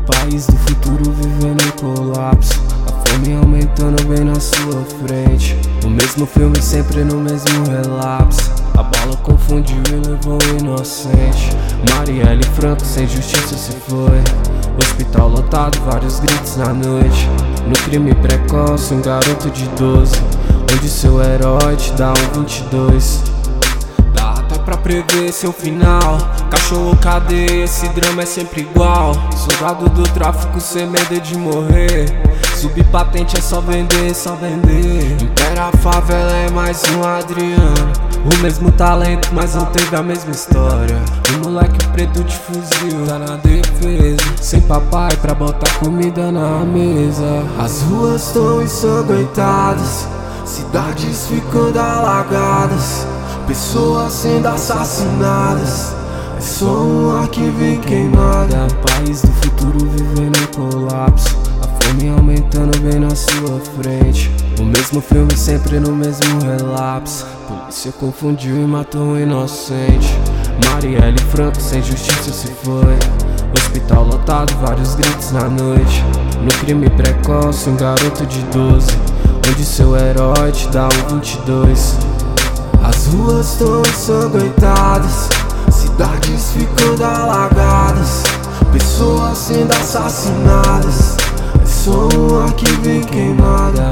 país do futuro vivendo em colapso, a fome aumentando bem na sua frente. O mesmo filme sempre no mesmo relapso. A bala confundiu e levou o inocente. Marielle Franco sem justiça se foi. Hospital lotado, vários gritos na noite. No crime precoce, um garoto de 12, onde seu herói te dá um 22. Dá até pra prever seu final. Cachorro, cadeia, esse drama é sempre igual. Soldado do tráfico sem medo de morrer. Subpatente é só vender, só vender. Impera a favela é mais um Adriano. O mesmo talento, mas não teve a mesma história. O moleque preto de fuzil tá na defesa, sem papai pra botar comida na mesa. As ruas tão ensanguentadas, cidades ficando alagadas, pessoas sendo assassinadas. É só um arquivo em queimada. País do futuro vivendo em colapso, a fome aumentando bem na sua frente. O mesmo filme sempre no mesmo relapso. Polícia confundiu e matou um inocente. Marielle Franco sem justiça se foi. Hospital lotado, vários gritos na noite. No crime precoce, um garoto de 12, onde seu herói te dá um 22. As ruas tão ensanguentadas, cidades ficando alagadas, pessoas sendo assassinadas. É só um arquivo em queimada.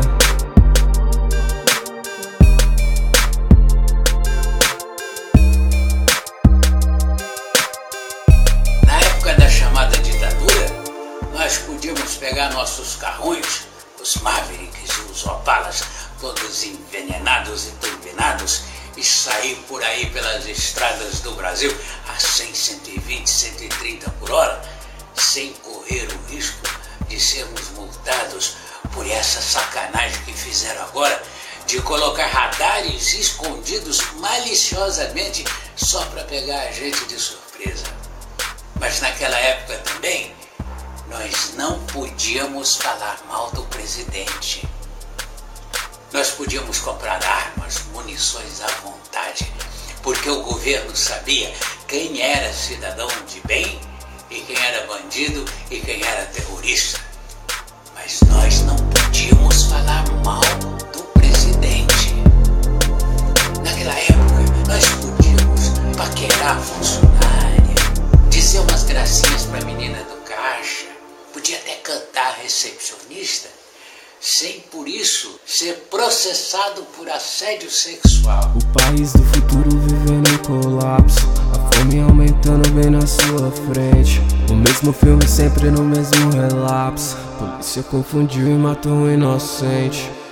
Na época da chamada ditadura, nós podíamos pegar nossos carrões, os Mavericks e os Opalas, todos envenenados e turbinados, e sair por aí pelas estradas do Brasil a 100, 120, 130 por hora, sem correr o risco de sermos multados por essa sacanagem que fizeram agora de colocar radares escondidos maliciosamente só para pegar a gente de surpresa. Mas naquela época também, nós não podíamos falar mal do presidente. Nós podíamos comprar armas, munições à vontade, porque o governo sabia quem era cidadão de bem e quem era bandido e quem era terrorista. Mas nós não podíamos falar mal do presidente. Naquela época, nós podíamos paquerar a funcionária, dizer umas gracinhas pra menina do caixa, podia até cantar a recepcionista, sem por isso ser processado por assédio sexual. O país do futuro vivendo em colapso, a fome aumentando bem na sua frente. O mesmo filme sempre no mesmo relapso. Polícia confundiu e matou um inocente.